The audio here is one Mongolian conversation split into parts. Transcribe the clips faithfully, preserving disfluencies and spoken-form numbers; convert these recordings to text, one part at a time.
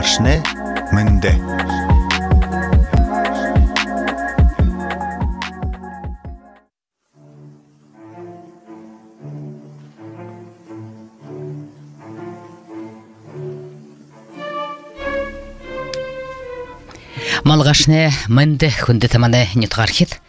Малгашне мэнде. Малгашне мэнде хүнде тамане нютгархит.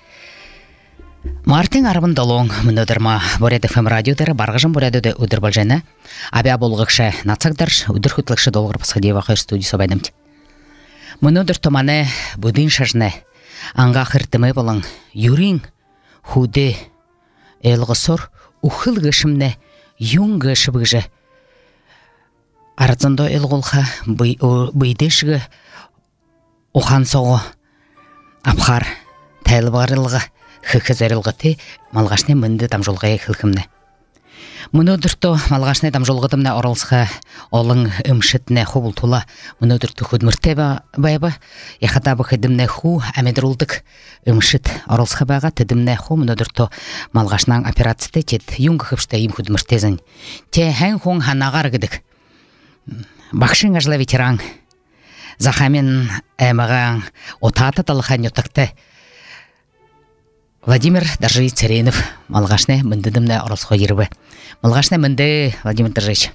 Мартин арбын долон мынодырма боред эф эм радиодары баргыжын бореді өдір болжайны. Абя болғықшы нацагдыр өдір хүтлікші долғыр пасқадева қайр студия собайдымды. Мынодыр томане бұдын шажны аңға қыртымы болың юрин худе элғысыр ұхыл ғышымны юн ғышып ғыжы. Арзында элғолға бұйдышығы оған соғы апқар тәлі барылғы хықы зәрілғыты малғашны мінді дамжолғай қылқымны. Мұны дұртты малғашны дамжолғытымны оралсыға олың үмшітіне ху бұлтула. Мұны дұртты құдмұртты байбы, яқата бұқыдымны ху әмедірулдық үмшіт оралсыға байға тедімні ху мұны дұртты малғашнан операцияты тет юңғы қыпшты ем құдмұрттезін. Те әң хоң ханағар гідік. Бақшын ажылы ветеран. Захамин әміған отаты талыған ютақты. Владимир Дажи Царенов, малгашне мындыдымны оралсыға ербі. Малгашне мынды Владимир Дажич.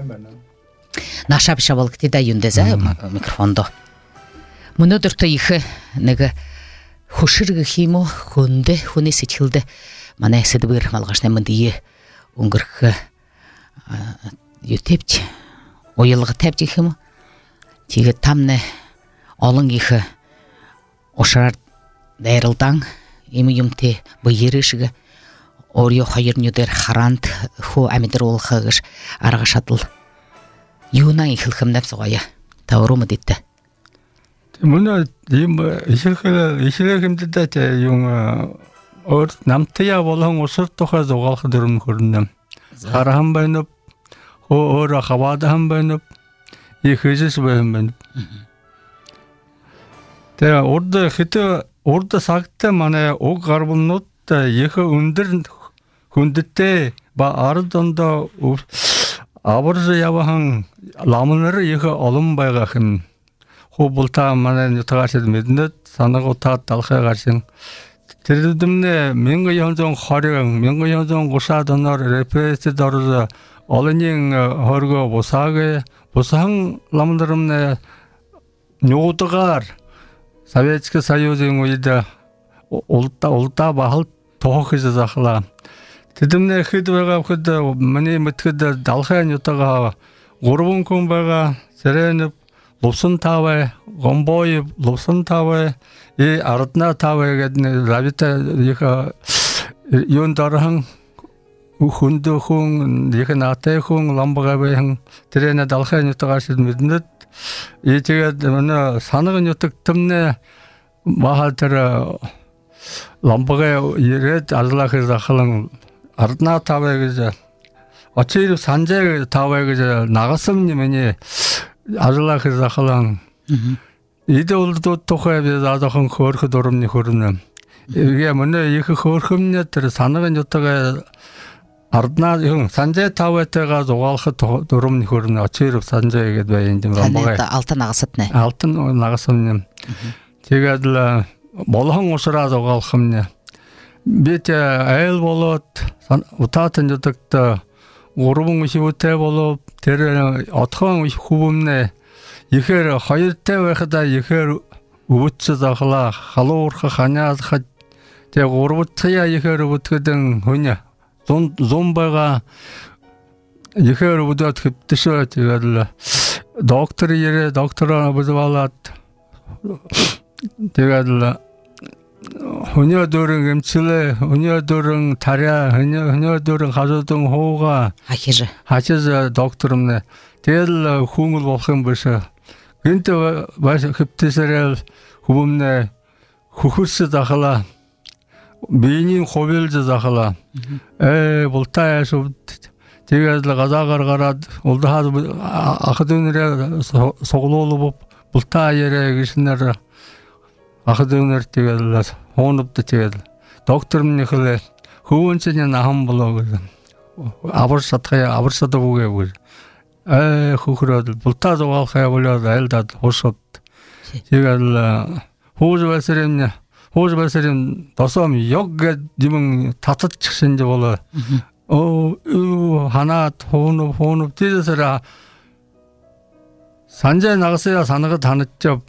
Наша пиша болғыты да юндезі микрофонды. Мұны дұрты ехі нәгі хушырғы хейму хүнді хүні сетілді. Мана әкседі бір малгашне мынды е ұңғырғы ютепті, ойылғы тәпті хейму. Тегі тамны олың ехі ошарар дайрылдан еми юмте бұйырышығы орё хайырнюдер харант ху әмедір ол қағыш араға шатыл. Юнан ехілхімдеп соғая. Тауру мұ детті? Мұны ешілігімді дәте юң намтыя болған осыр тоқа зоғалқы дұрын көріндім. Қарағым байынып, ора қавадығым байынып, екізіс байын байынып. Орда хиты Orada sakta mana o karbonatda yıkı ündür kündütte ba arıdanda abarıcı yabahan lamınları yıkı alım bayğakın. O bulta mana yutağaşıdı medindet sanık o taat dalğaya karşın. Teridimde mengi yancan xarıgan, mengi yancan qoşadanlar represi darıza alının harga bosagı, bosağın lamınlarımne нёғытығар Советский Союзың ойда ұлта бағыл тоғы жазақыла. Тедімне қиды байға қиды, міне мүткіді далқайын ұтыға, ғұрбын көң байға, сәреніп, лұпсын тавай, ғомбойып, лұпсын тавай, и арытына тавай кәдіне, рабита ека йондарың, хүнді құң, ека натай құң, ламбыға байың, тірені далқайын ұтыға шедмедінді. Итеге мына санығын өтіктімне бағалтыры ламбыға ерет азылақы зақылың артына табайгызы. Очейріп санжай табайгызы нағысым немене азылақы зақылың. Иде олды тоқай без азақын көркі дұрымны көрінім. Еге мұны екі көркімне түрі санығын өтіға ardına yung sanjay tavaytaga zoğalqı durumni көрүнө очеріп санжай кетбейіндім рамбағай. Алтын ағысытны? Алтын ағысымны. Тегеділі болған осыра zoğalqымны. Бете әйел болып, ұтатын жүтікті ғұрыбың үші өте болып, тері атқан үші құбымны, екер қайыртты вәқіда екер үбітсі зақыла, қалы ұрқы қанязға, те ғұрыбытқия екер үбіткідің өне. Зомбайға ехер бұдат кіптіші тегеділі. Доктор ері, докторына бұзып алады. Тегеділі. Үне дөрің емчілі, үне дөрің таря, үне дөрің қазудың хоуға. Хачызы. Хачызы докторымны. Тегеділі құңыл болқын бұшы. Гінті бәші кіптішірел құбымны құқырсы дақыла. Бейнин қобелді зақыла. Эй, бұлтай әші тегезілі қазағар қарад, олды ақыдыңыр соғылы олы боп, бұлтай ере кешінер ақыдыңыр тегезілі, оныпты тегезілі. Докторым некілі, көуінсенен ағым болу кізі. Абырсатқая, абырсаты бұғы кізі. 에 후크라들 불타서 갈хая болоод айлдаад хуршууд. Тэгээд хууж байсарын хууж байсарын досом ёг гэд юм татчих шинж болоо. 어 하나 호노 호노 뒤에서라 산재 나가서야 사는 다녔죠.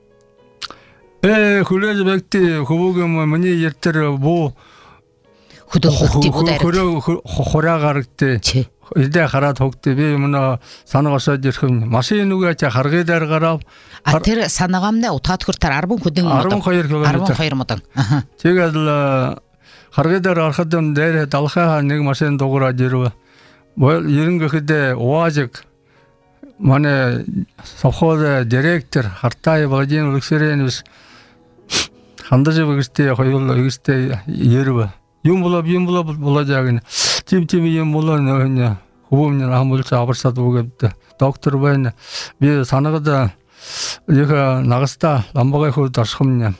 에 그래서 백티 그보게 뭐 뭐니 예때를 뭐 후도 헛디 보다 그래 호라 가르때 이제 가라 독대비 뭐나 사는 것서 지금 마시누가 자 가르게 될 가라 아테르 사나감네 오타트 그렇다 아르본 고등 아르본 커이르 아르본 커이르 못당 제가 가르게들 архадан дээр далхаа нэг машин дуурай жирв. Бол ерөнхий хэдэ уажиг манай совхоз директор Хартай Владимир Алексеевич хандаж өгстэй хоёул өгстэй ярв. Юм болоо юм болоо болоожаг нь тим тим юм болоо нөө хөвөмнөр хамуулж аварсаад үгэвд. Доктор байна. Би санагад яг нагаста ламбагай хөө дарсхымня.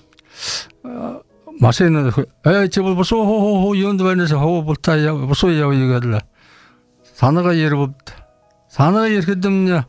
машина 에 집을 보소 호호호 연도에서 호 볼타야 보소야 이거를 산어가 예르법 산어가 이렇게든요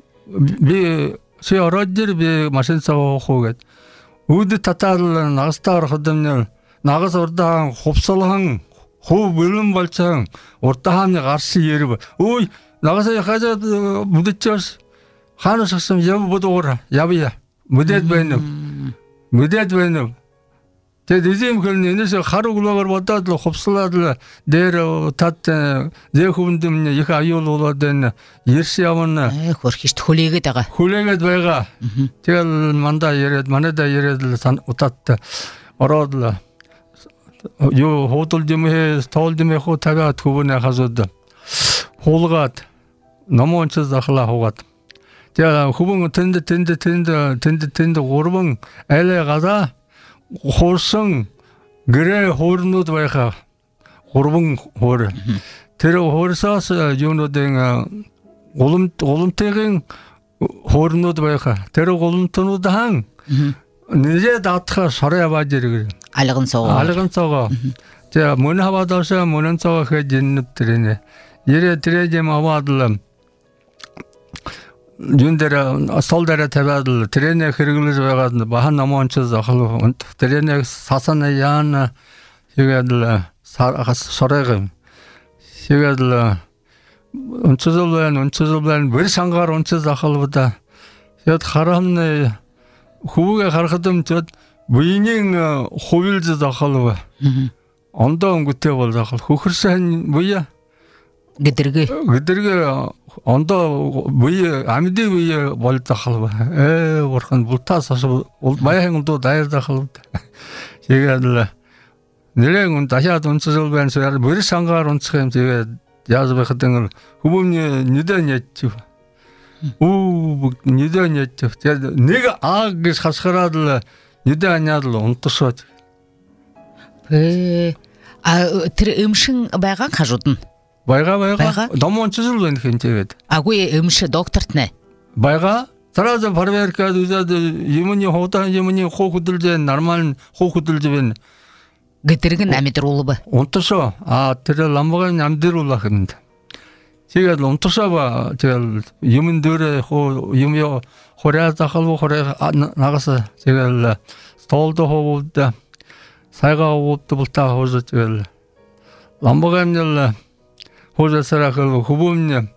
비 세어러들 비 마신 사고 호게 우드 타타를 나스타르 하든요 나가서 ордаан хувцалхан хөв бэлэн болцсон урдааны гарс 예르법 ой 나가서 가자 무드쳐스 хаана шахсан яв бодоор явя 무дэд байна 무дэд байна тэгээд эзэм хөлний энэс харуу глоогоор бодоод л хувцлаад л дээр тат зэхүндэмний их аюул болоод энэ ерс явна хөрхиш хүлээгээд байгаа хүлээгээд байгаа тэгэл манда яриад манайда яриад л утаат ороод л юу хоодолд юм хэ тоолд юм хөө тавиад хөвөнө хасууд хуулгаад номонч захла хуугаад тэгээ хөвөн тэнд тэнд тэнд тэнд тэнд гурван айлаа газаа хорсон гэрээ хоорнууд байха гурван хоор тэр хоорсоос юунуудын улам уламтайгийн хоорнууд байха тэр уламтнууд хан нэжэ даатха сарай аваад ирэг алган цоо алган цоо тэ мөн хаваадаса мөн цоо хэд жиннэп тэрнэ ярэ тэрэжэм аваадлам 윤데라 솔데라 태바들 트레네 흐르글을 와가지고 바한 넘어온쳐 захал 트레네 사산에 양 이거들 서래금 이거들 온쳐절은 온쳐절은 왜 상가로 온쳐 захал보다 여 харам네 후가 가르쳤던 저 무인행 호빌즈 захалва ондоо өнгөтэй бол захал хөхөрсөн 뭐야 гэдэргэ гэдэргэ ондоо буй амьд буй бол захалва э урхан бултаас баян ундуу дайр захал тэгээд нэлээд дахиад унцсал байна сэр бүр сангаар унцх юм тэгээд яаж байх гэдэг нь хүмүүний нэдэн ядчих уу нэдэн ядчих тэгээд нэг аа гэж хасгараад л нэдэн аниад л унтсаад э а тэр өмшин байгаа хажууд нь байга байга домончсол байна хин тэгээд аггүй өмш докторт нэ байга сразу проверка үзээд юмны хоотан юмны хоохөдөлж нормал хоохөдөлж байна гэдэрэг намидруулба унтсоо а тэр ламбагын намдруулах юм тэгээд унтсоо ба тэгэл юмн дээр хоо юм ёо хораа захал хораа нагаса тэгэл столдо хоовд сайгаа хоовд бултаа хоож тэгэл ламбагын л 호자서라 그 후보님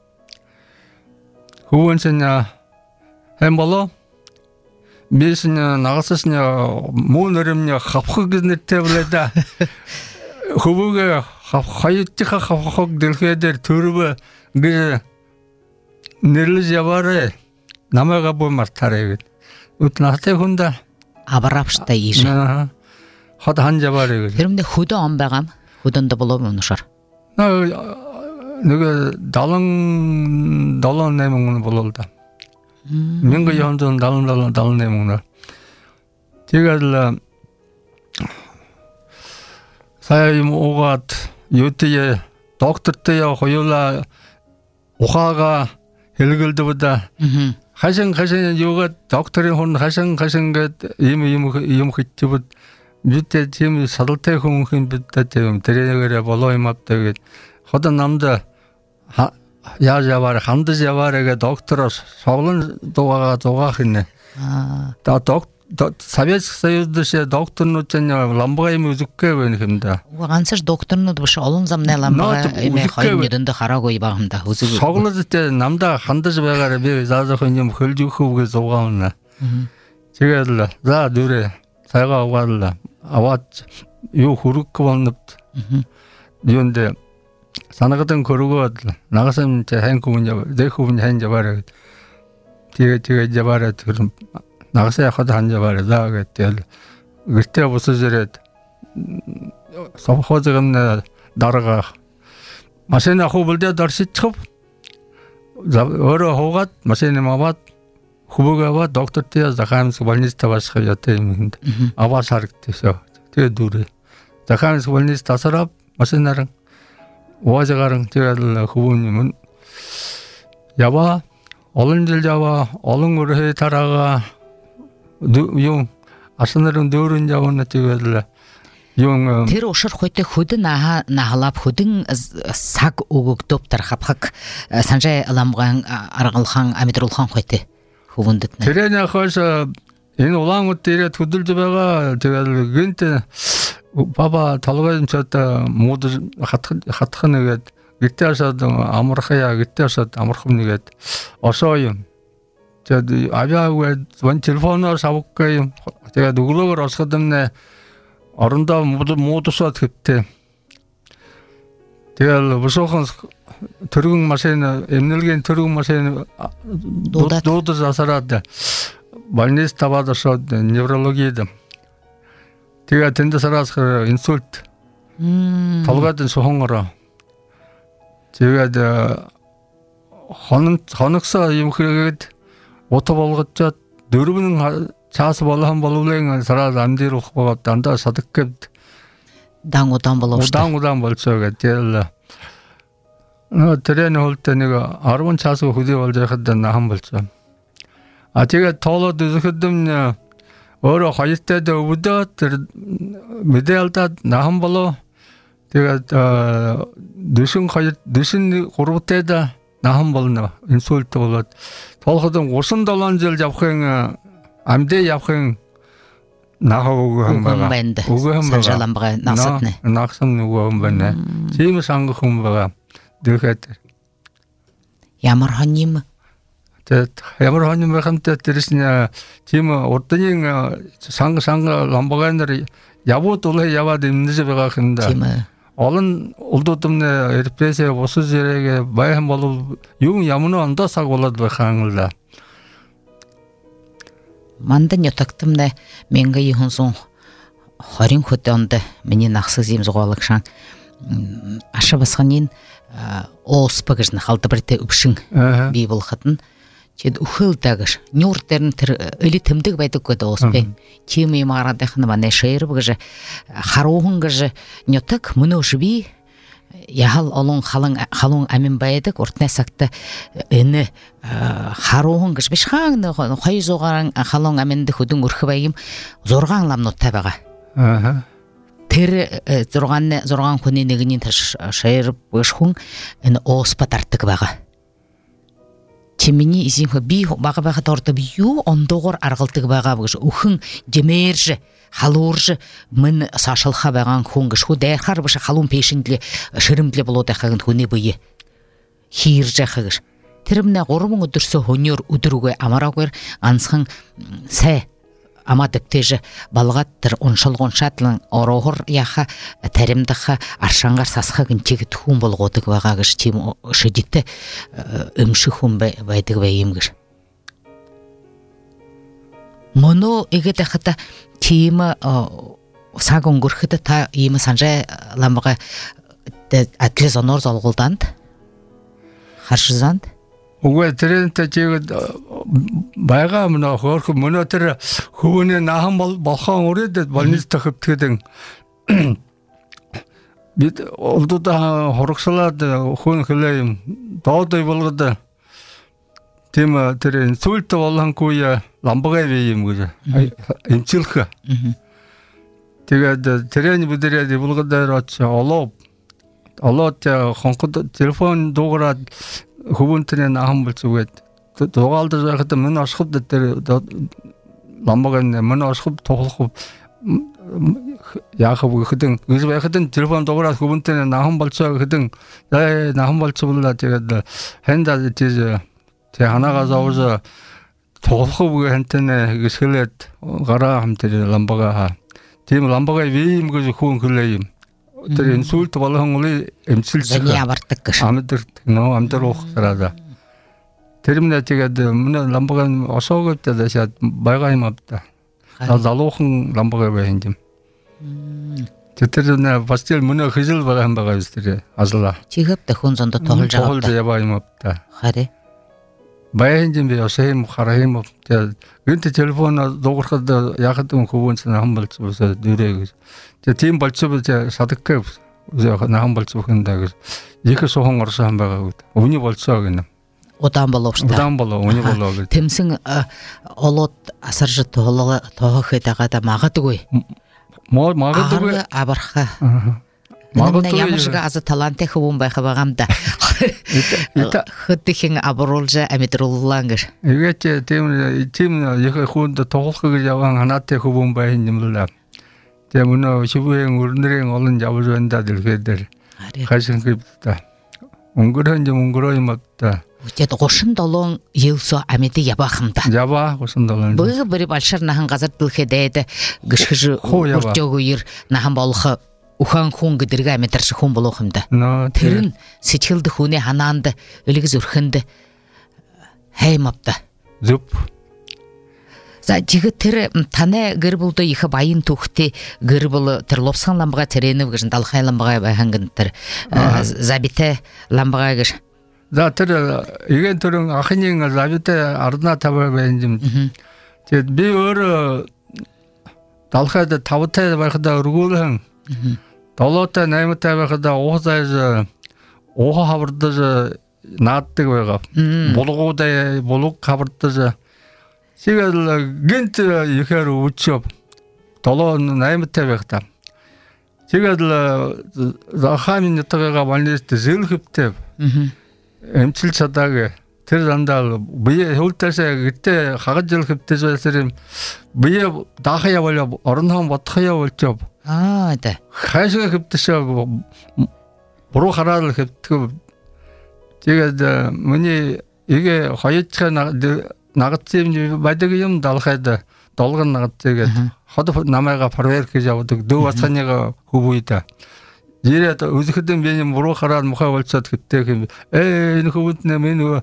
후원선냐 햄벌로 미스냐 나가서냐 모너름냐 합흑을 때블에다 후보가 하이트가 합흑 될게들 들어 그 늘려자바래 남아가 보 마타래 웃나한테 혼다 아바랍시다 이제 하다 한 자바래 그런데 후도 안 봐감 후던도 볼로면 셔 내가 달랑 달랑 내먹는 볼올다. 민거 연전 달랑 달랑 달랑 내먹는. 제가 사야임 오gat 요트에 doktortaya hoyola ухаага хэлгэлдэвда хашин хашин юугаа докторын хон хашин хашин гэд юм юм юм хитчихэд мэдээ тийм садалтай хүн хүн бидтэй тийм тэрэгээрээ болоо юм авдаг гэд ходан намда яаж яваар хандаж яваарэ доктороос соглон дугаагаа зугаах нэ. Та доктор Советский Союз дэше докторнууд нь ламбага юм үзэхгүй байх юм да. Ганцаар докторнууд биш олон замны ламбага юм хоёр нэрэнд хараагүй баг юм да. Үзэг. Соглолтой намдаа хандаж байгаараа би заазах юм хөлж өгөхөөгөө зугаана. Тэгээд л за дөрэ сайгаа угаалла. Аваад юу хүрэх болнод. Юундэ санагадан көрөгөөд нагасан хэн хүн яв, дэх хүн хэн яваараа. Тэгээ тэгээ яваараа тэр нагасаа яхад хан яваараа за гэдэг. Гэртээ босож ирээд совхозын дарга машин ахуулдаа дарсчихв. Өөрөө хуугаад машин аваад хөвөг аваад доктортэй захаамс больниц тавашхаа ятаа юм хүнд аваад харагдчихсан. Тэгээ дүүрээ. Захаамс больниц тасараа машинаар уужгаар тэгээд хөвөн юм яваа олон жил яваа олон өрхөө тараага юу асанарын дөрөн явна тэгээд юу тэр ушир хөтө хөдөн аа нахалап хөдөн саг өгөгдөв тархапхаг санжай ламган аргалхан амидрулхан хөтө хөвөндөд нэ тэрэн хойш энэ улаангууд дээрээ хөдөлж байгаа тэгээд гинт баба талгай чад мууд хатх хатх нэгэд гитээсад амархая гитээсад амархам нэгэд осоо юм тэгээд авиагүй ван телефоноор савггүй юм тэгээд өглөөгөр осгодомнэ орондоо муудусаад хэвтээ тэгээд босоохон төргөн машин эмнэлгийн төргөн машин дуудаж асараад больниц таваад осоод неврологид тэгээ тэндсараас инсульт толгойд сухонгороо тэгээд хон хоногсоо юм хэрэгэд утга болгочоод дөрвөн цаас болгон боловлын сараа амдируулах байгаа дандаа садаггэд дан удаан болов шүү. Удаан удаан болцоо гэдэг. Нөө тэрэн хөлтөө нэг арван цаас хөдөө болж байхад нахан болцоо. А тэгээд тоолоод үзэхэд өөрөө хоёртой өвдөө тэр мэдээлэлд нахан болоо. Тэгээд дөшин хоёр дөшин гуравтай да нахан болно. Инсульт болоод тоолоход гурван долоон жил явахын амдээ явахын нахаа өгөө юм байна. Өгөө юм байна. Санжаламбага насатны. Нахсан өгөө юм байна. Тийм сангах юм байна. Дэхэд ямар хоним тэгээд ямар хоним байхантай тэрсний тийм урдны санг санг ламбаганаар явууд улай яваад имнэж байгаа хинда. Тийм ээ. Олон улдуудымны репрессээ босож ирэгээ байхан болов юу ямар ондоо саг болоод байхаан л. Мандан ятактымда менга ихэнсэн хорин хөдөнд миний нахсыз юм зугалагшан аша басганын оспа гэж халдабартай өвшин бий болоход чид өхөлдөгш нюр дэрн тэр эли тэмдэг байдаг гэдэг оспе чим юм арадах нэмэ шэйрб гэж харуухан гэж нютак мөнөш би яхал олон халан халун амин байдаг уртнаа сагта энэ харуухан гэж биш хаан хоёр зугаар халун аминд хөдөн өрх байм зургаан ламнуудтай байгаа. Аа тэр зургаан зургаан хүний нэгний шэйр биш хүн энэ оспа дартаг байгаа. Чимминий изин хө би бага байхад ордог юу ондоогоор аргалдаг байгаа гэж өхөн жимээрж халуурж мэн сашалха байгаа хүн гэж хүү дайхаар биш халуун пешиндле шэрэмдле болоод байхад хүний бие хийрж яхаа гэж тэр мэнэ гурван өдөрсө хөнөөр өдрөгөө амараагаар ганцхан сай амадэгтэйж балгаад тэр уншилгуун шатлан ороохор яха таримдаха аршангаар сасхаг инчигт хүн болгодог байгаа гэж тийм шидитэ өмших хүн байдаг бай юм гэж моно игэд хата тийм саг өнгөрөхөд та ийм санжай ламбага атлес онор золгуулданд харшизанд үгүй тэрэнтэй чигэд байгаа мөн хөөх мөн тэр хөвөний нахан болхон үрээд больництай хөвтгдэн бид олдоо хорогслаад хүн хөлөө доодой болгоод тийм тэр инсульт болонгүй ламбага юм гэж эмчилэх. Тэгээд тэрэн бүдэрээ болгоод очоо олоо олоод хонход телефон дуугараад хөвөнтний нахан болцгээд дугаалдаж байхад мөн осхов дээр ламбаг мөн осхов тоглох яах вэ хэдэн гэж байхад телефон дугаараа хөвөнтний нахан болцоо хэдэн яа нахан болцуулаа тэгээд хандаа тийж тэг ханагаа зовж тоглох вэ хантэнэ гэсгэлээд гараа хамтэр ламбага тийм ламбага вим гэж хүн хэлээ юм тэр инсульт болгон үли эмчилж явардаг гэж амдэр нөө амдэр уух гараа тэрмнэ тэгээд мөн ламбага осоогод дэшаад байгаа юм авда залуухан ламбага байна юм тэр нэ бастил мөн хэжил байгаа юм байгаа юм тэр азла чигэп хүн зондо тоглож байгаа тоглож яваа юм авда харин баян би осэм харахим тэгээд гэнт телефон дуурахад яхад хөвөнц нахан болцсон дөрөө гэж тэгээд тийм болцсон садаггүй нахан болцсон хэндэг гэж их сохон орсон байгаа гэдэг өвний болцоо гэнэ удаан болов шүү дээ удаан болов өвний болов гэж тэмсэн олоод асарж тоолоо тоохөд байгаа магадгүй магадгүй абарха магадгүй ямар шиг аз таланттай хөвөн байх байгаа юм да хөдөлгөн абруулж амидрууллаа гэж эгэ тийм тийм их хүнд тоглох гэж яван ханаатай хөвөн байх юм л да тэгээ мөн шивэн өрнөрийн олон явж байна да дэлгэдэр хашин гэвта өнгөрөн юм өнгөрөө юм да тэгээд гошин долоон елсо амиди явах юм да ява гошин долоон бөг бери балшар нахан газар дэлгэдэд гიშгэж уржоогүйр нахан болох ухан хүн гэдэргээ амидарч хүн болох юм да тэр нь сэтгэлд хүнээ ханаанд элэг зүрхэнд хаймавда зүп за жиг тэр таны гэр бүлдө их баян түүхтэй гэр бүл тэр ловсан ламбага тэрэнэв гэж далхай ламбага байхан гэн тэр забите ламбага гэж за тэр иген төрөн ахын забите ардна таваа байна юм тэгээд би өөр далхайд тавтай байхад өргүүлэн долоотой наймтай байхад уухзааж ууха хавардаж нааддаг байгаа булгуудаа булг хавардаж тэгэл гинт ихээр үчив долоо наймтай байхдаа тэгэл захааны нутгаа ванлист зэлхэвтэй эмчил чадааг тэр дандаа бие хөвлтөөсөө гэтээ хагаж хэлхэвтэй байсан юм бие даахаа явал орнхон бодхоо болчоо аа да хайшаа хэвтэшээ буруу хараад хэвтгэв тэгээд миний игээ хоёрчаа нагацсан байдаг юм далхайд долгон нагацгээд хот намайга проверк гэж явдаг дөө бацханыга хөвүйдэ ирээд үзэхэд би юм буруу хараад мухаа болцоод гэтээ юм ээ энэ хөвөнд нэмэн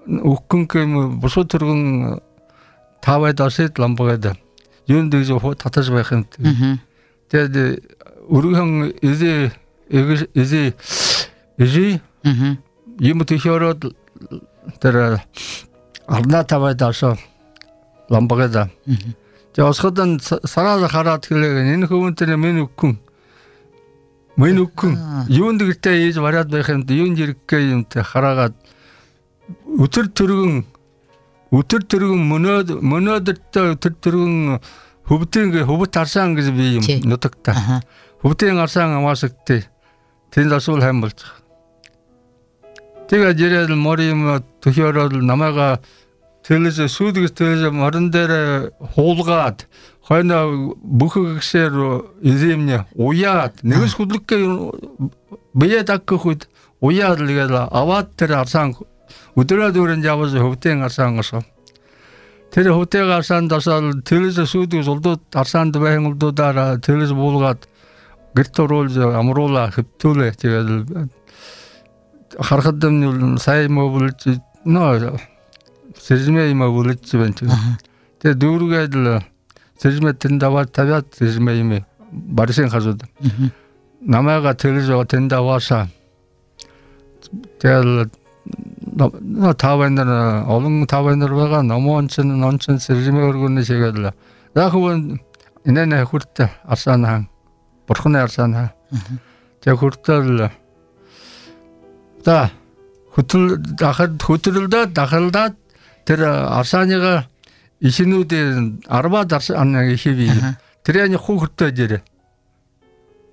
үхгэн бусуу төргөн тавайд осэд ламбагад юунд гэж татаж байх юм тэгээд өргөн изи изи изи юм төшөрөд тэр арна тавайд осоо ламбагад тэгээд осходон сараа хараад хэлээ энэ хөвөнтөр минь үхгэн минь үхгэн юунд гэртээ ийж бараад байх юм юунд ирэхгээ юм тэ хараагаад өтөр төргөн өтөр төргөн мөнөөд мөнөөдөртөө өтөр төргөн хөвдийн хөвөт арсан гэж би юм нутагта хөвдийн арсан амаасагтэй тэнд асуул хайм болж тэгээд ирээд мори юм төшөөрөл намайга телевиз сүйдгээс телевиз морон дээр хуулгаад хойно бүхэгсээр изэмнэ уяад нэгс хөдлөгөө бие даггахуд уяад л гээд аваад тэр арсан өдрөө дөрөнд явж хөвдийн арсан гасаа тэр хөвдийн арсан дасаал телевиз сүйдгээс улдууд арсанд байхын улдуудаараа телевиз буулгаад гэрт оруулж амруулаа хэвтүүлээ тэгээд харахад нь сайн мөвлж нөө сэжмэ юм өвлөж байна тэгээд дүүргээд л сэжмэ тэнд аваад тавиад сэжмэ юм барсын хажууд намайга телевиз тэнд аваасаа тэгэл на тавайнаар олон тавайнаар байгаа номонч нонч сэжмэ өргөнө шигээл яахвэн инэнэ хүрт арсанаа бурхны арсанаа тэг хүртэл за хөтөл дахад хөтөлдөө дахалдаад тэр арсаныга ишинүүдийн арбад арсаныг хийвээ тэрний хуу хүртээ дээрээ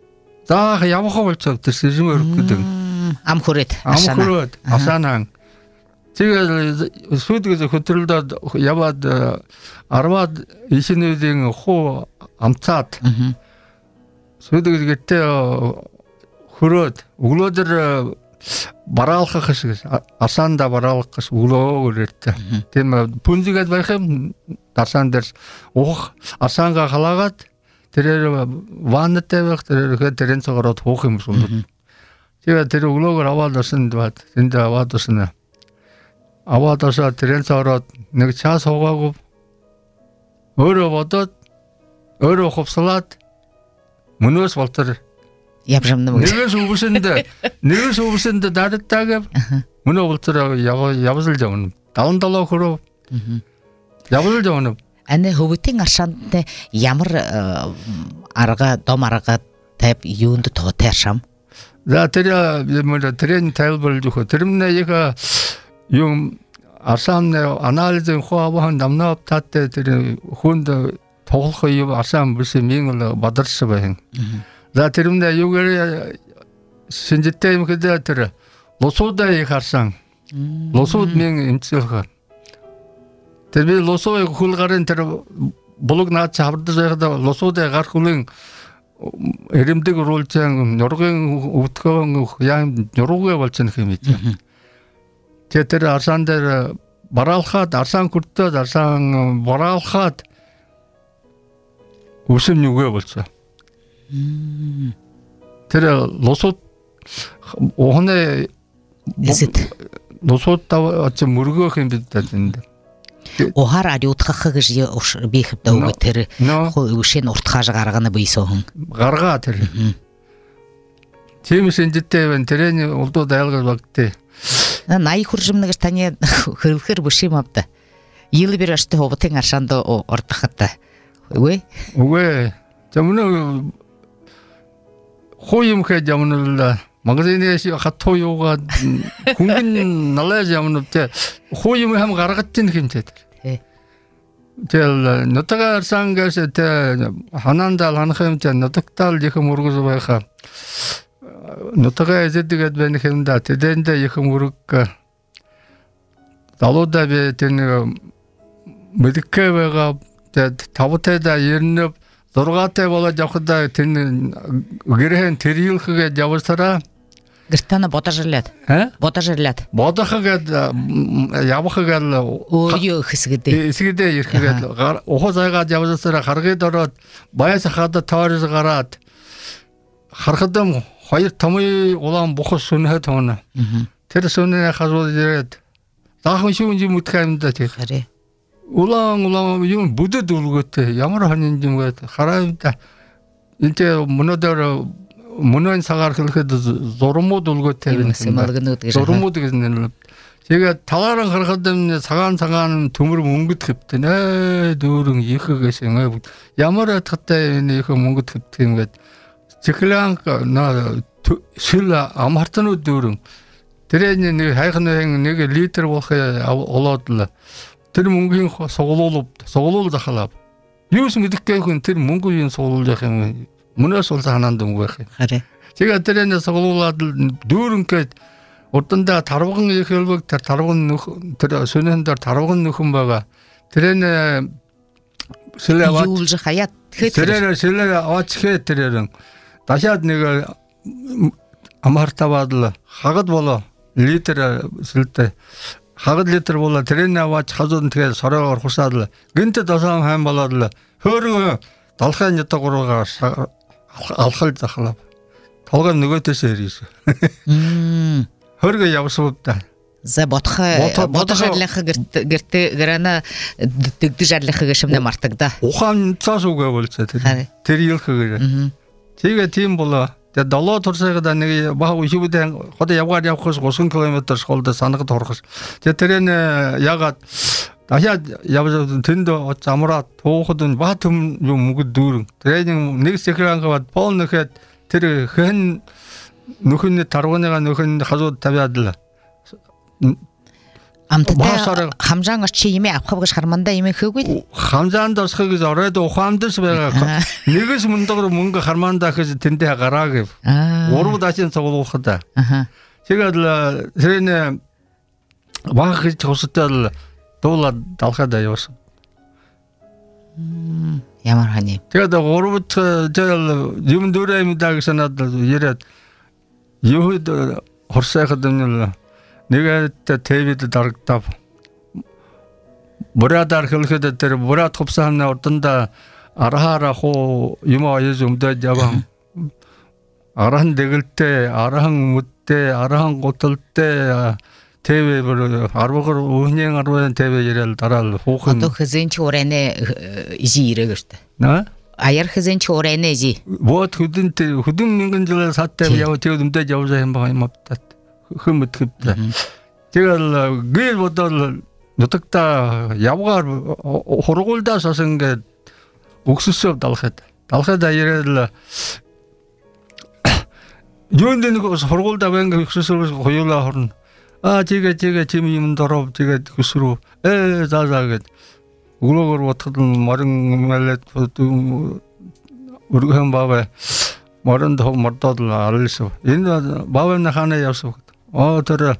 за явах болцоо тэр сэжмэ өргөдөг ам хүрээд ам хүрээд арсанаа 제가 수도에서 호텔다 야바드 아르바드 이신의딩 호 암차트 수도에서 그때 흐릇 우글어들 баралха хашгис асанда баралхас улоо гэрт тийм пүнзигэд байхым асандэр ох асанга халагат тэрээр ваннатай байх тэрээр тэрэн цагаараа тух юм сүлд тэгээ тэр улоогоор аваад осон бат энд аваад осон аваад осоо тэрэн цагаараа нэг цаа суугаагүй өөрөө бодоод өөрөө хувцлаад мөнөөс болтор явжамна мөн. Нэгээс өвсөндө нэгээс өвсөндө дараттаг мөн болтор явсал жавна. Даван долоо хөрөө. Явсал жавна. Ане хөвөтийн аршаанд ямар арга дом арга тав юунд тоотой аршам. За тэр мөн трен тайлбарлаж өгөх. Тэрмнэ яг юм аршааны анализын хоавхан дамнаа таттай тэр хүнд тоглох юм аршаан биш минь бадарч байна. За тэрмнэ юугаар шинжтэй юм гэдэг тэр лосуудаа их харсан. Лосууд минь эмцэх. Тэр би лосоо хул гарын тэр блог наач хавдаж байгаад лосуудаа гарах хүлэн эрэмдэг рулцэн нургийн өвдгөн яам нуруугаа болчихно юм ийм. Тэр арсан дээр бараалхаад арсан хүртээд арсан бараалхаад үсэм нүгэ болчихсон. Тэр лосууд ohne лосууд тавч мөргөөх юм бид тэнд. Ohar ариутгах гэж би хэвдэ өгөө тэр үшийн уртхааж гаргана бийсэн. Гаргаа тэр. Тийм шинжтэй байна. Тэрний улдууд айлгал багтээ. Най хуржимнагч таны хөрвөхөр бүш юм авда. Ил бир аштай ховтын аршаанд ордохтой. Үгүй? Үгүй. Замна 호임 그 jamnul магазинээс хатуу юугаа хүнгэн налаж ямнутэй 호임을 하면 гаргатын хэмжээд. Тэгэл нутгаар сангаас тэ ханандал ханах хэмжээ нутагтал их мөргөс байхаа. Нутгаа эзэдэгэд байна хэмдэ тэдэндээ их мөрөг залуудаа би тэн мэдкэ байгаа тэ тавтайда ернөв зургаатай болоод явхдаа тэн гэрхэн тэрилхэгээ явсараа гэртана бодож ирлээд бодож ирлээд бодохгээд явахгээд өөрийн хэсгэдээ хэсгэдээ ирэхэд ухаа зайгаад явсараа харгад ороод баяс хаад тоорс гараад харахад хоёр томьёо улаан бухас сүнхэ тоона тэр сүнээ хасууд ирээд заахан шүүн юм утхаймда тий хараа улаан улаан юм бүдэд үлгөөтэй ямар ханин юм гээд хараад энэ мөнөдөр мөнөн цагаар хэлэхэд зурмууд үлгөөтэй байна. Зурмууд гэсэн. Тэгээд талааран харахад цагаан цагаан төмөр мөнгөд хэвтэн ээ дүүрэн ихгээсэн ямар атгатай энэ их мөнгөд хэвтэн гээд циклан на шил амхартнууд дүүрэн тэрний нэг хайхны нэг литр болох олоод л тэр мөнгөний суглуулав суглуул захалав. Юус мэдхгүй хүн тэр мөнгөний суглуулах юм мөнөөс бол ханаанд өнгөх юм. Харин. Тэгээ тэрний суглуулаад дүүрэнгээд урдандаа тарвган их хэлбэг тэр тарвган нөх тэр сүнэндээр тарвган нөхөн байгаа. Тэрний сэлэват юулж хаяат тэгэхээр сэлээ аваачихээ тэрэн дашаад нэг амхартаваад л хагад болоо литр сэлтэй хагад литр болоо тэрний аваач хазууд тэгээд сороогоор хусаад л гинт досоон хайм болоод л хөөргө далхайн ятгуруугаар алхал захлаа. Толгой нөгөөдөөс ирсэн. Хөргө явсуудаа. За бодох бодох жарлах гэртэ гэрана дэгдэж жарлах гэшмнэ мартагда. Ухаан цаас үгээ болцоо тэр. Тэр илхэгээр. Тэгээ тийм болоо. Тэгээ долоо турсайгада нэг баг ишүүдэн хот явгаар явахс тридцать километр шолд санагд хорхос. Тэгээ тэрэн ягаад дахиад явж тэнд замраад туухад ба төм юм мөнгө дүүрэн. Тэгээ нэг секрангаад пол нэхэд тэр хэн нөхөн таргууныга нөхөн хазууд тавиад л амттай хамжаан очи юм авах гэж харманда юм хөөгүй хамжаанд осхыг гэж ороод ухаамдас байгаа нэгээс мөндөөр мөнгө харманда гэж тэндээ гараа гэв уруу дачин цуглуулхад тэгээд тэрний Вахич хосутал дола далхада явсан. Ямар хани. Тэгээд гурвт тэгэл юм дөрэмдэг санаад яриад юуд хорсайхад нэг нэгэд тэвэд дарагдав. Бурадар хэлэхэд тэр бурат хупсаана урданда арахара хуу юм аяж өмдөд яван. Арахан дэгэлтэй, арахан мүдтэй, арахан гуталтай тэвэ бүр арвагар үхнийн арвын тэвэ яриад дараал хуухан. Одоо хизэнч урайны ижи ирээгэртэ. На? Аяр хизэнч урайны ижи. Вот хөдөнт хөдөн мянган жил саттай яв тэвэд өмдөд явжаа юм байгаа юм апдат. Хөмөтгөд. Тэгэл гэр бодол нутагта явгаар хургуулдаас ас ингээд өгсөсөв далахад. Далахад яриад юунд нэг хургуулда байнга өгсөсөв хоёулаа хорно. Аа тэгээ тэгээ тийм юм дөрөв тэгээд хөсрөө. Ээ за за гэд. Өглөөгөр бодоход морин мэлэт өргөн баваа морин доо мордод алсав. Энэ бавна хана явсав. Аа тэр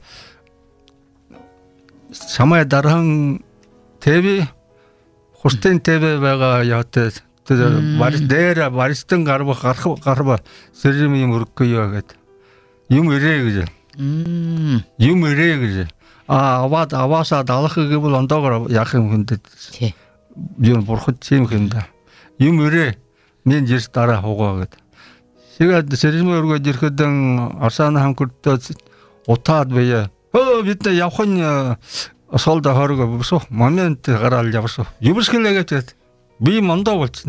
самай дархан тэвэ хуртын тэвэ байгаа яатай тэр барис дээр баристан гарба гарах гарба сэрэм юм өргөхгүй юу гэд. Юм ирээ гэж. Юм ирээ гэж. А аваад аваасаа далах гэвэл ондоогоор яах юм хөндөд. Тий. Юм бурхад тийм хөндөд. Юм ирээ мен жирс дараа хугаа гэд. Тэгээд сэрэм өргөд ирэхэд арсаана ханкуртод утаад бая. Оо бид явхан солда хорго босоо момент гараал явсоо. Юбсгэлээгээд би мондоо болчихно.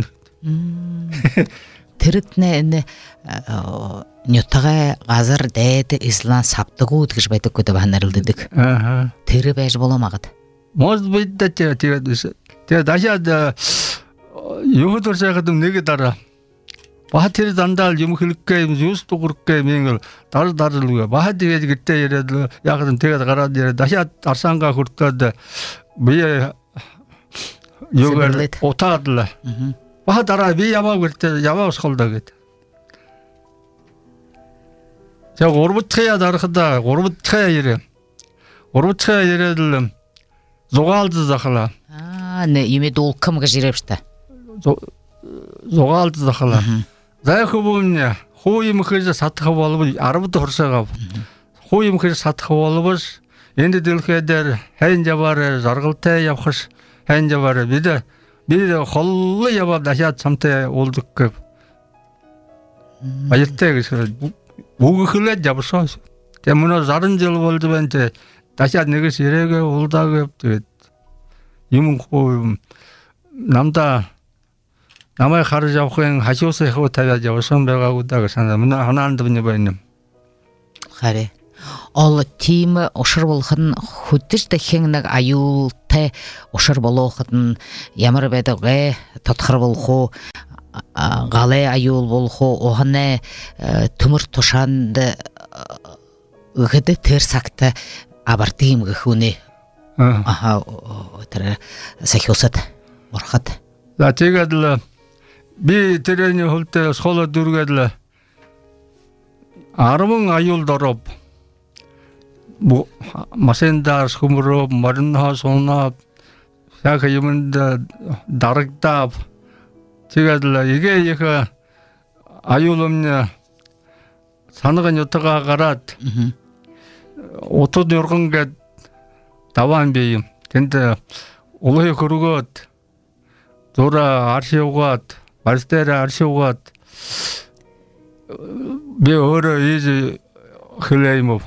Тэрэд нэ нютага газар дээд ислам савдагууд гэж байдаг гэдэг ханарилдаг. Аа. Тэр байж боломагад. Может быть да тэгээд тэгээд дашаад юу төрсөйгд нэг дараа ба тэр дандаа юм хэлэхгүй юм юус дуурахгүй минь дар дарлгүй ба тэгээд гэртээ яриад яг нь тэгээд гараад яриад дашаад арсангаа хүртээд би юугаар утаадла ба дараа би яваа гэртээ яваа усхолдоо гэд. Яг урбутхая дарахда урбутхая ярэ. Урбутхая яриад зугаалд захла. Аа не имэ дулкам гэж ирэвчтэй. Зугаалд захла. Зайхубын хуу юм хийж сатах болбол арвд хорсоогав. Хуу юм хийж сатах болбол энд дэлхэдэр хайн яваар заргалтай явхаш хайн яваар бид бид холлоо яваад дахиад самтай уулдаг гэв. Баяртай гэж бүгхлээд явсан. Тэгээ мөн заран жил болж байна те дахиад нэгээс ирээгээ уулдаа гэв. Тэгээд юм хуу намда намайг харж явахын хашуусаа хөө тавиад явсан байгаагүй даа санаа. Манай ханаанд бинэ байна. Харэ. Ол тим ушир болох нь хөдөж дахин нэг аюултай ушир болоход нь ямар байдаг вэ? Тодхор болох уу? Галай аюул болох уу? Ohne төмөр тушаанд өгөд тэр цагта абартыг юм гэх үнэ. Аа тэр сахиусад урахад. За тэгээд л би тэрний хөлтөө схоло дүргээд л арван аюул доров. Машиндаас хүмрөө маринаа сунаа яг юмд дарагдав. Тэгээд л игээ их аюул өмнө санагын ютгаа гараад утад өргөн гээд даваан би юм. Тэнд улай хөргөөд зура аршиугаад барьстээр аршиугаад би өөрөө ийж хэлэйм.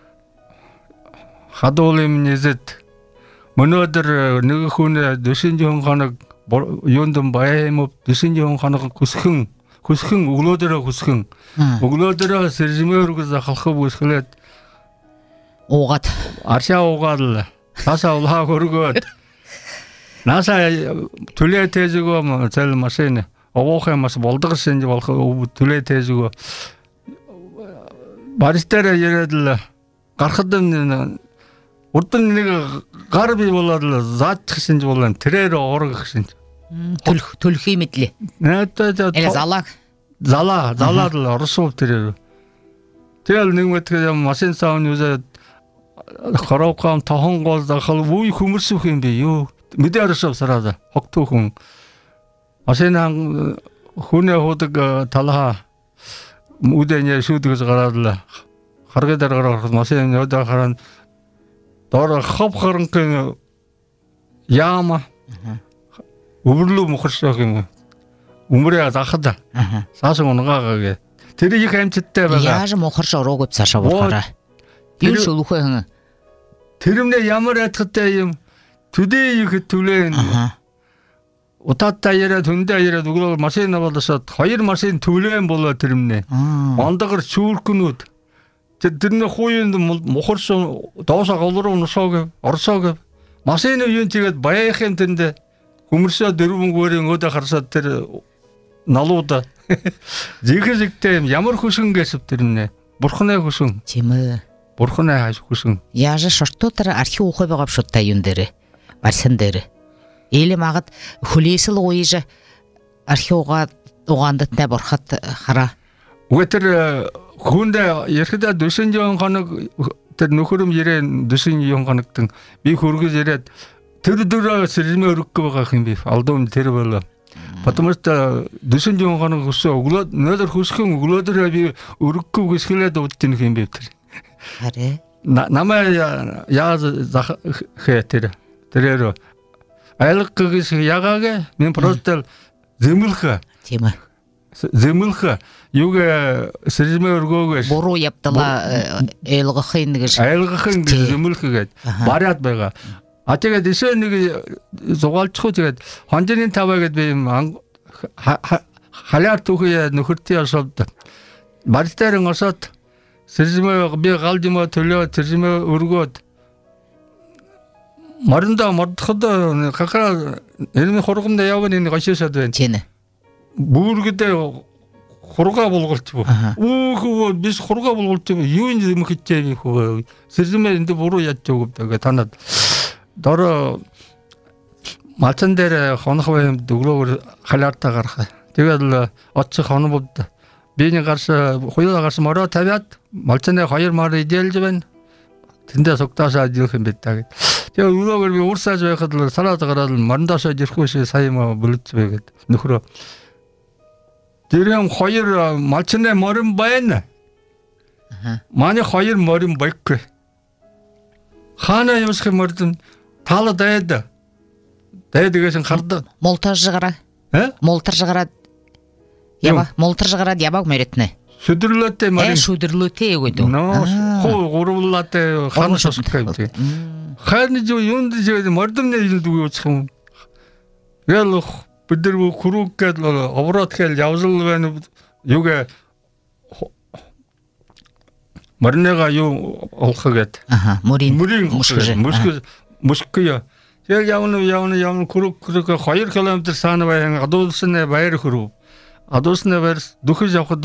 Хадуул юм нэзэд өнөөдөр нэг хүн дэшин жон ханаг юундэн баям дэшин жон ханаг хүсхэн хүсхэн өглөөдөрөө хүсхэн өглөөдөрөө сэржмээр гэж ахалхав үсгэлээд уугаад аршаа уугаад л тасаа улаа хөргөөд нааса түлээ тэжгөө цэл машин овоохын маш болдгорсэн болох түлээ тэжгөө баристаар яриад л гарахад урдан нэг гар бий болоод л заадах шинж болон тэрээр орох шинж төлөх төлхий мэдлээ. Нэ залаа залаа залаа л орсуу тэрээр. Тэгэл нэг мэтгэл машин саунд үзээд хараукам тахон гол дахал үе хүмэрсөх юм бэ юу. Мэдэрсав сарада хогтуухын машинан хүнээ худаг талаа үдэнэ шүдгэж гараадла харгадар гарах машин өдөө харан доор хов харанхын яама өвөрлөө мөхөрсөх юм өмрөө захада саасан унгаагаа тэр их амттай байгаа яаж мөхөрш ороогүй цаашаа буурахаараа юу шүлхэх тэрмнээ ямар айтгатай юм төдөө их түлэн утаатаа яриад хүндээ яриад өглөө машин аваалсаад хоёр машин түлэн болоо тэрмнээ ондогор шүүркнүүд тэрний хуйнд мохорш доосоо голруу нусоог орсоог машин юун тэгээд баяахын тэнд хүмэрсээ дөрвөнгөөрийн өдөө харсаад тэр налууд зихэжигтэй ямар хүсэн гэсв тэрнэ бурхны хүсэн тийм ээ бурхны хаш хүсэн яаж шортотор архи ухай байгаа шүү та юун дээр барсан дээр или магад хүлээсэл уйж архи угаа угаандтай бурхад хараа үгээр хүндэ ерхэдэ дөсөн жон хоног тэр нөхөрөм ярэ дөсөн жон хоногтон би хөргөж яриад тэр дөрөө сэрмэ өргөх байгаа юм би алдуун тэр болоо Потому что дөсөн жон хоног өсөө өглөө нөлөр хүсхэн өглөөдөр би өргөхгүй гэсгэлээд удтын юм бэ тэр харэ намаа яаж хэ тэр тэрээр айлггээс ягааг мен просто зэмлэх тийм ээ зэмлэх юуг сэрмэ өргөөгөөс буруу явдала айлгахын гэж айлгахын зэмлэхгээд бариад байгаа А тэгээд дэшээ нэг зугаалчихгүй тэгээд хонжины таваа гэдэг би юм халаар түүхий нөхөртэй асуулт барьтаар ngосоод сэржмэ би галж юм төлөө сэржмэ өргөөд маринда модход хахаа энэ хургамд явна энэ гашисад байна. Тийм. Бүргэдээ хурга болгуулт бу. Үгүй биш хурга болгуулт юу юм хэвчээ хөө. Сэржмэ энд буруу ядчих гэдэг танад дор малцан дээр хонох байм дөгрөөр халаартаа гарах. Тэгээд оцох хонобд биений гарс хоёулаа гарс мороо тавиад малцаны хоёр мар идэлж байна. Тэндээ сугтаасаа ирэх юм бэ та гэд. Тэгээд өрөөгөр би уурсааж байхад л салаад гараад марандаасаа ирэхгүйс сая ма бүлж байгаад нөхрөө. Тэрэм хоёр малцаны морин байна. Манай хоёр морин байхгүй. Хаана юмсх мордон Тала дайда. Дайдагээс хардаа. Молтаж гараа. Э? Молтаж гараад яба, молтаж гараад ябаг мөрэтнэ. Шүдэрлөөтэй марин. Э шүдэрлөөтэй өгөөд. Ноо, хоо гурвлаатай хан шостой гэдэг. Хааны юу юунд жигэд мордомны юунд үгүйчих юм. Ял бид нар хүрүүгээд овроод хэл явзал байна. Юугээ марнега юу олох гээд. Аха, мөрийн. Мөрийн мөсгө Мөскөё. Яг явна явна явна күрэг күрэг хоёр километр саана баян адуулсны баяр хөрөв. Адуулсны баяр дөхөж явхад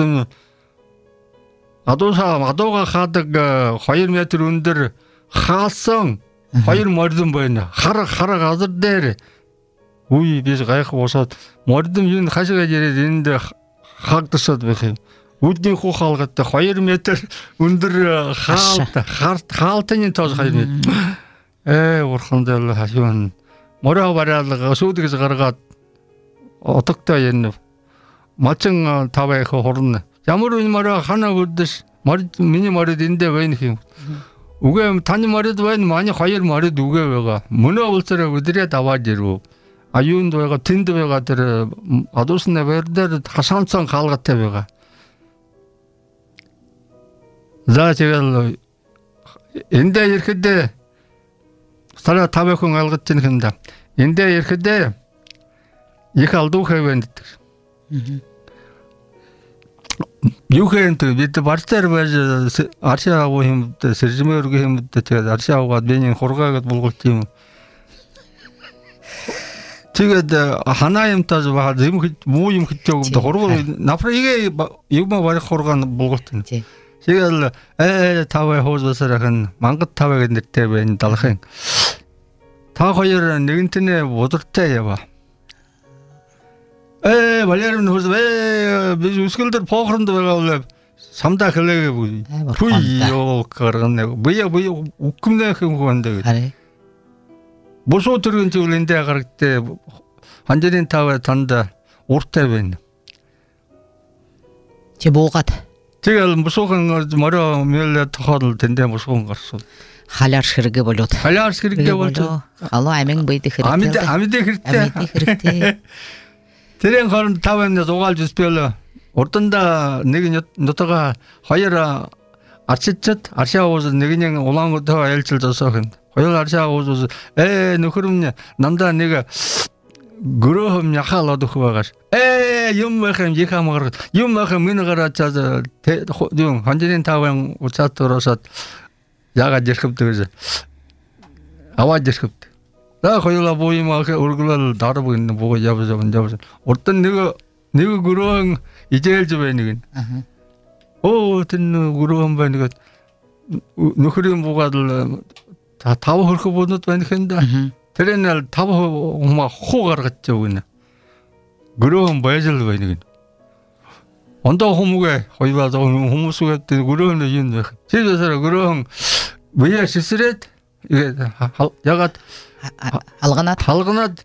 адуулсаа адууга хаадаг хоёр метр өндөр хаасан хоёр мордон байна. Хар хар газар дээр үе биш гайх босоод мордон юу хашгаа яриад энд хагдсаад байх юм. Үдний хуу хаалгатай хоёр метр өндөр хаалт харт хаалтны тоос хоёр метр. Э урхандэл хашуун мороо бараалга сүүдгээс гаргаад отогтой юм. Мачин тавайх хорно. Ямар үн мороо хана өдөс морд миний морд эндээ байна юм. Үгүй таны морд байна манай хоёр морд үгүй байгаа. Мөнөө улсараа өдрээд аваад ирв. Аюунд байгаа тэнд байгаа тэр адуусны баяр дээр хасаанцан хаалгатай байгаа. За тэгэл эндээ ирэхэд Сара тавай хүн алгаж чинь хэнда. Эндээ ирэхдээ их алдуухай байна гэдэг. Юу хэнд бид бартаар байж аршаа авах юм сэржмэ өргөх юм тэгээд аршаа аваад биений хургаагаад булгуулт юм. Тэгээд ханаа юм таа баа юм муу юм хэвчээ хургуу нафрыг юм барих хургаа булгуулт. Тэгэл э тавай хоосоосархан мангад тавай гэдэг нэртэй байна далахын. Та хоёр нэгэнтэнэ удиртай ява. Э валерын хоос э би үсгэлдэр поохронд байгаа бол самда хлеге буй. Туй ё карганы. Быя быя укмне хэмгүндэ. Аре. Босоо төргөн зүйлэндээ гарагтээ ханжирын таваа танда уртай байна. Чи буугаад Тэгэл босоохон мороо мэлэ тохол тэндээ босоон гарсан. халяр ширгэ болоод. Халяр ширгэ болоод. Халуу амин бийд хэрэгтэй. Амьд амьд хэрэгтэй. Амьд хэрэгтэй. Тэрэн хорон таван зугаалж спело. Урданда нэг нутага хоёр арчичд аршаа уус нэгэн улаангуудаа айлчилж осоох юм. Хоёр аршаа уус э нөхөрмн намдаа нэг гөрөөм яхаалаад өгөх байгаш. Э юм мэхэм ихамгаар юм мэхэм минь гараачаад юм ханжирын таван уцаад оросод яагаад ирэхвдэ гэж аваад ирэхвдэ. За хоёулаа буймаа өргөлөл дарав гин буу явж явж явж. Урдан нэг нэг гөрөөн ижээлж байна гин. Аа. Оо тэн гөрөөн байна гэд нөхрийн буугаад л тав хөрхө буудад байна хэнда. Тэрэн тав хума хуу гаргаж өгнө. Гөрөөн байж л байна гин. Ондоо хүмүүгээ хоёулаа хүмүүсгээд гөрөөн юм байх. Тиймээс гөрөөн бие шисрээд ягаад алганаад халганаад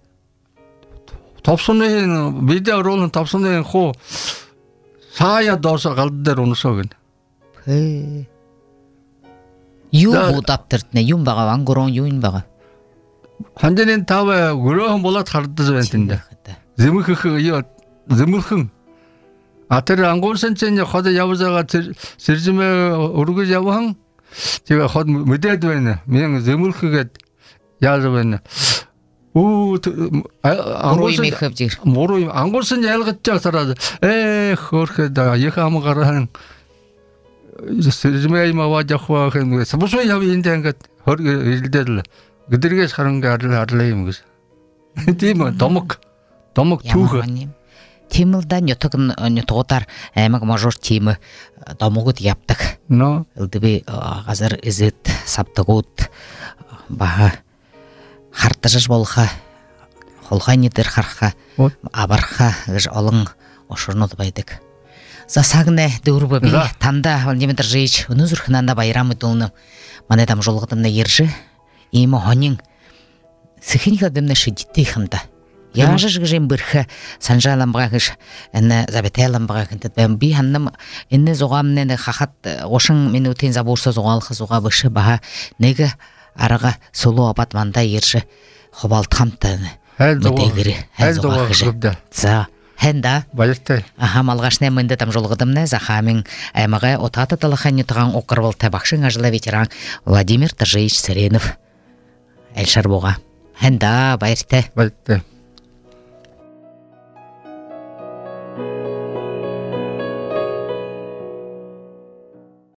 товсны видео ролн товсны хуу сая доосо галд дээр унсоо гин. Хээ. Юу будаптерт нэ юм байгаа ангорон юу юм байгаа. Ханжирын таваа гөрөөн болоод хардаж байна тэнд. Зэмхэх юу зэмхэн а тэр ангуурсан чинь хот явж байгаа сэржмэ өргөж явхан тэгээ хот мэдээд байна. Мен зэмхэгээд яаж байна. Оо ангуурсан хөвжир. Муруу ангуурсан ялгаж байгаа э хөөрхэд яхам гарахан сэржмэ юм аваад явах юм. Сабсуу яв энд ингээд хөр ирдэл гэдэргээс харангаа арлаа юм гэж. Тийм домог домог түүх. Тимэлдэ нютаг нютгуудаар аймаг мажор тим домогод явдаг. Но элдби газар изэт савдагууд баха хартаж болха холхайны дээр харха аварха гэж олон ошорнод байдаг. За сагнэ дөрвө би танда Владимир Жич өнөөдөр хнанда баярам дуулна. Манай дамжуулгадна ирж ийм хонин сэхинийхэ дэмнэ шидтэй ханда. Яажж гэж юм бэрх санжаалан байгаа гэж энэ забэтэлэн байгаа хэнтэд бэм би ханам энэ зугаамны хахад гушин минутын забуурсаа зугаалах зугаа бэш баха нэг арга сулуу бат манда ирж хобалт хамтаа мэдэгэр хайзугаа гэж. За хэнда баяртай. Аха малгашны мэндэ дамжуулгадамнэ захамин аймага утата талахын ютган укрвалтай багшин ажлаа ветеран Владимир Жич Саренов Эльшар буга. Хэнда баяртай. Баяртай.